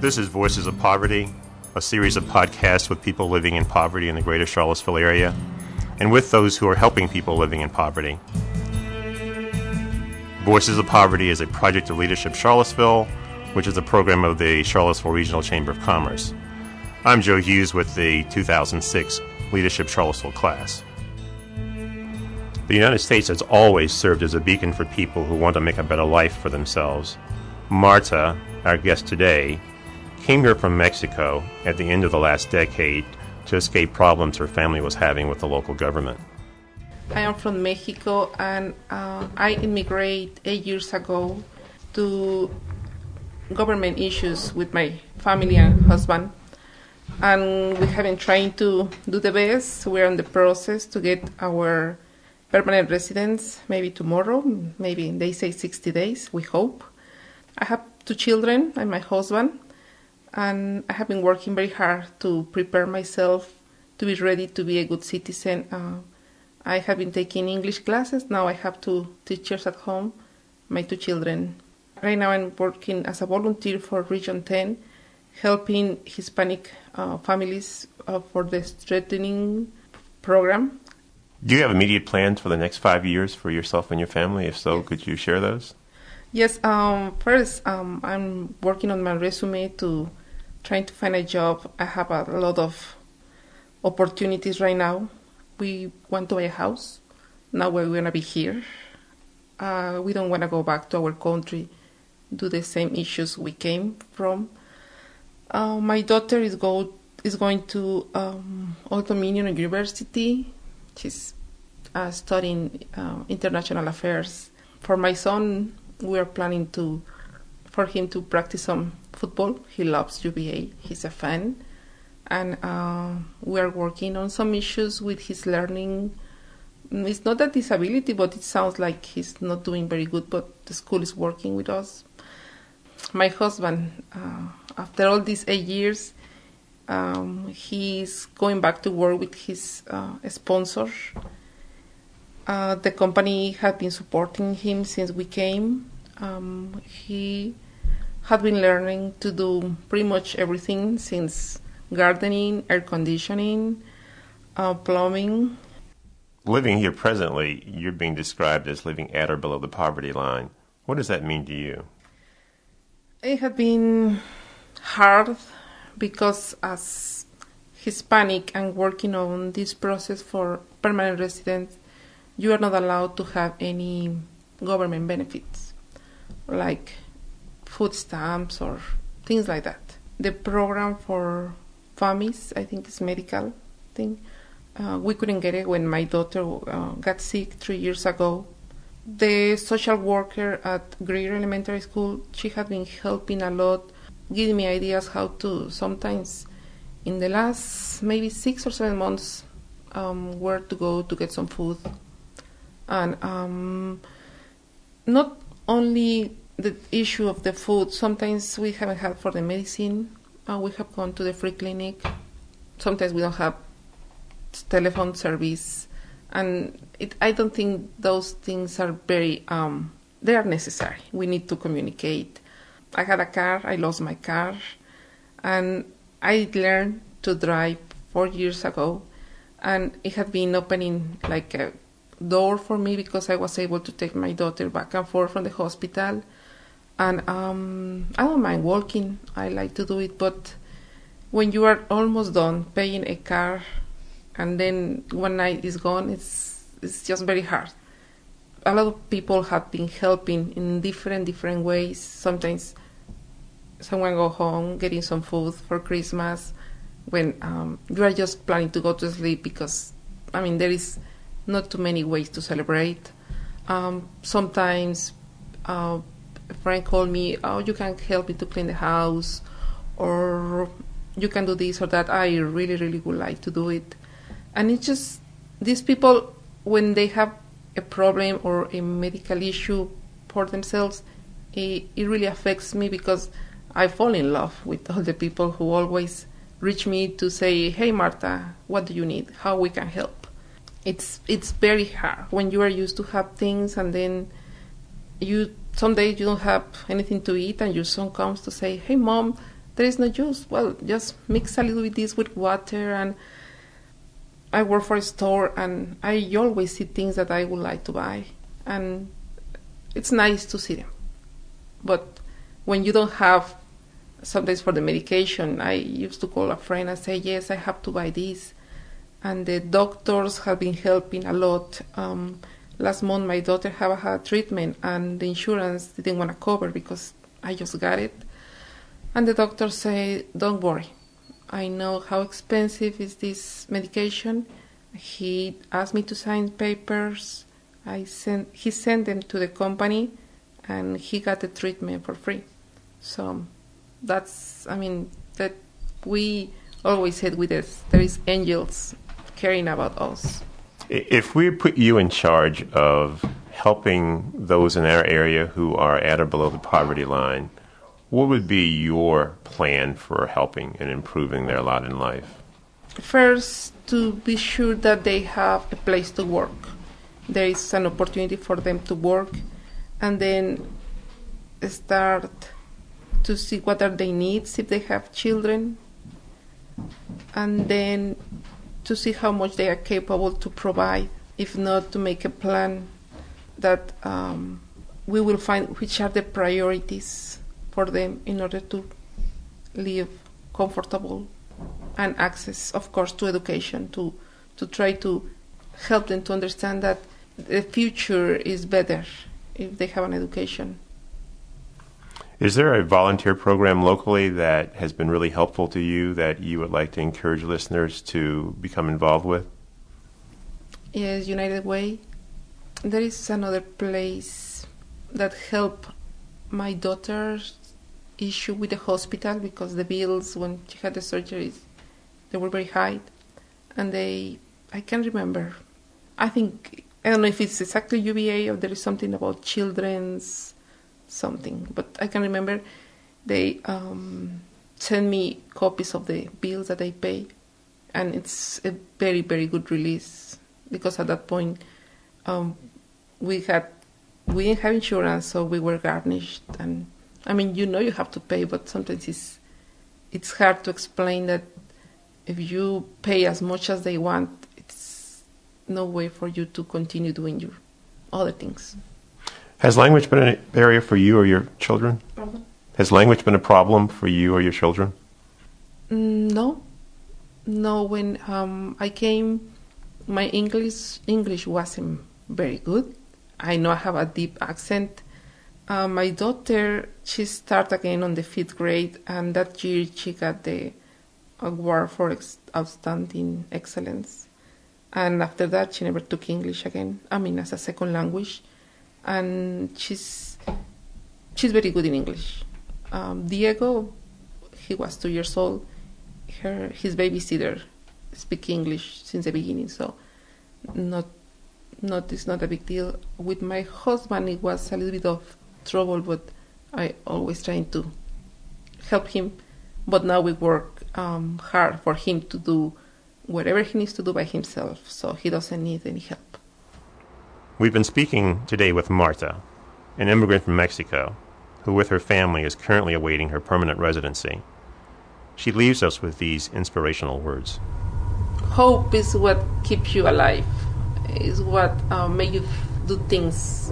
This is Voices of Poverty, a series of podcasts with people living in poverty in the greater Charlottesville area, and with those who are helping people living in poverty. Voices of Poverty is a project of Leadership Charlottesville, which is a program of the Charlottesville Regional Chamber of Commerce. I'm Joe Hughes with the 2006 Leadership Charlottesville class. The United States has always served as a beacon for people who want to make a better life for themselves. Marta, our guest today, came here from Mexico at the end of the last decade to escape problems her family was having with the local government. I am from Mexico, and I immigrated 8 years ago to government issues with my family and husband. And we have been trying to do the best. We're in the process to get our permanent residence, maybe tomorrow, maybe they say 60 days, we hope. I have 2 children and my husband, and I have been working very hard to prepare myself to be ready to be a good citizen. I have been taking English classes. Now I have 2 teachers at home, my 2 children. Right now I'm working as a volunteer for Region 10, helping Hispanic families for the strengthening program. Do you have immediate plans for the next 5 years for yourself and your family? If so, could you share those? Yes, first I'm working on my resume to trying to find a job. I have a lot of opportunities right now. We want to buy a house. Now we're going to be here. We don't want to go back to our country, do the same issues we came from. My daughter is going to Old Dominion University. She's studying international affairs. For my son, we are planning for him to practice some football. He loves UVA. He's a fan. And we are working on some issues with his learning. It's not a disability, but it sounds like he's not doing very good, but the school is working with us. My husband, after all these 8 years, he's going back to work with his sponsor. The company had been supporting him since we came. He had been learning to do pretty much everything, since gardening, air conditioning, plumbing. Living here presently, you're being described as living at or below the poverty line. What does that mean to you? It had been hard because as Hispanic and working on this process for permanent residence, you are not allowed to have any government benefits, like food stamps or things like that. The program for families, I think it's medical thing. We couldn't get it when my daughter got sick 3 years ago. The social worker at Greer Elementary School, she had been helping a lot, giving me ideas how to sometimes, in the last maybe 6 or 7 months, where to go to get some food. And not only the issue of the food, sometimes we haven't had for the medicine. We have gone to the free clinic. Sometimes we don't have telephone service. And I don't think those things are very, they are necessary. We need to communicate. I had a car, I lost my car, and I learned to drive 4 years ago, and it had been opening like a door for me because I was able to take my daughter back and forth from the hospital. And I don't mind walking, I like to do it, but when you are almost done paying a car and then one night is gone, it's just very hard. A lot of people have been helping in different ways. Sometimes someone go home getting some food for Christmas when you are just planning to go to sleep because, there is not too many ways to celebrate. Sometimes a friend called me, you can help me to clean the house, or you can do this or that. I really would like to do it. And it's just, these people, when they have a problem or a medical issue for themselves, it really affects me because I fall in love with all the people who always reach me to say, hey Marta, what do you need? How we can help? It's very hard when you are used to have things and then some days you don't have anything to eat and your son comes to say, hey mom, there is no use. Well, just mix a little bit this with water. And I work for a store, and I always see things that I would like to buy, and it's nice to see them. But when you don't have, sometimes for the medication, I used to call a friend and say, yes, I have to buy this. And the doctors have been helping a lot. Last month, my daughter had a treatment, and the insurance didn't want to cover because I just got it. And the doctor said, don't worry. I know how expensive is this medication. He asked me to sign papers. He sent them to the company, and he got the treatment for free. So that we always said with us, there is angels caring about us. If we put you in charge of helping those in our area who are at or below the poverty line, what would be your plan for helping and improving their lot in life? First, to be sure that they have a place to work. There is an opportunity for them to work, and then start to see what are their needs if they have children, and then to see how much they are capable to provide. If not, to make a plan that we will find which are the priorities for them in order to live comfortable and access, of course, to education, to try to help them to understand that the future is better if they have an education. Is there a volunteer program locally that has been really helpful to you that you would like to encourage listeners to become involved with? Yes, United Way. There is another place that helped my daughter's issue with the hospital because the bills when she had the surgeries, they were very high. And I can't remember. I don't know if it's exactly UVA or there is something about children's something, but I can remember they send me copies of the bills that they pay, and it's a very, very good release because at that point we didn't have insurance, so we were garnished. And I mean, you have to pay, but sometimes it's hard to explain that if you pay as much as they want, it's no way for you to continue doing your other things. Has language been an area for you or your children? Pardon? Has language been a problem for you or your children? No. When I came, my English wasn't very good. I know I have a deep accent. My daughter, she started again on the 5th grade, and that year she got the award for outstanding excellence. And after that, she never took English again. As a second language. And she's very good in English. Diego, he was 2 years old. His babysitter speaks English since the beginning, so it's not a big deal. With my husband, it was a little bit of trouble, but I always trying to help him. But now we work hard for him to do whatever he needs to do by himself, so he doesn't need any help. We've been speaking today with Marta, an immigrant from Mexico, who with her family is currently awaiting her permanent residency. She leaves us with these inspirational words. Hope is what keeps you alive, is what makes you do things.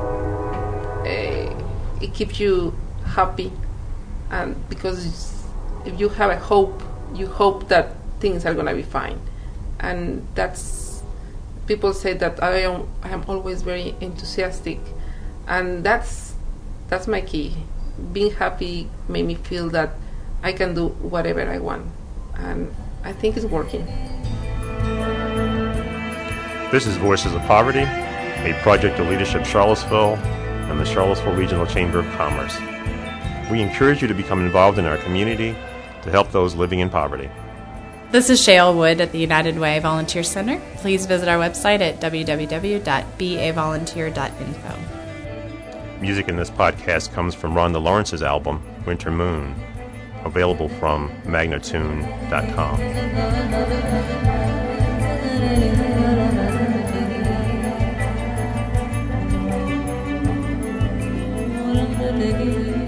It keeps you happy, and because if you have a hope, you hope that things are going to be fine. And people say that I am always very enthusiastic, and that's my key. Being happy made me feel that I can do whatever I want, and I think it's working. This is Voices of Poverty, a project of Leadership Charlottesville and the Charlottesville Regional Chamber of Commerce. We encourage you to become involved in our community to help those living in poverty. This is Shale Wood at the United Way Volunteer Center. Please visit our website at www.bavolunteer.info. Music in this podcast comes from Rhonda Lawrence's album, Winter Moon, available from magnatune.com.